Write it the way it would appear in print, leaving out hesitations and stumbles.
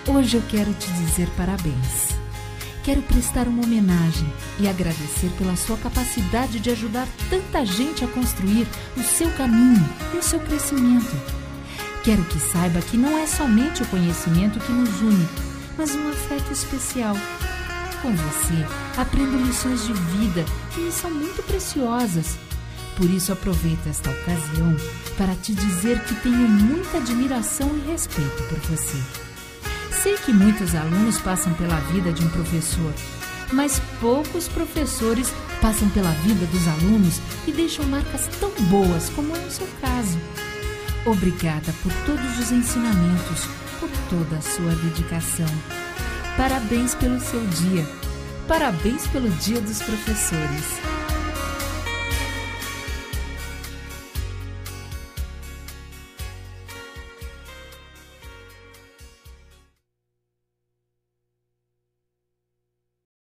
Hoje eu quero te dizer parabéns. Quero prestar uma homenagem e agradecer pela sua capacidade de ajudar tanta gente a construir o seu caminho e o seu crescimento. Quero que saiba que não é somente o conhecimento que nos une, mas um afeto especial. Com você, aprendo lições de vida que me são muito preciosas. Por isso, aproveito esta ocasião para te dizer que tenho muita admiração e respeito por você. Sei que muitos alunos passam pela vida de um professor, mas poucos professores passam pela vida dos alunos e deixam marcas tão boas como é o seu caso. Obrigada por todos os ensinamentos, por toda a sua dedicação. Parabéns pelo seu dia. Parabéns pelo Dia dos Professores.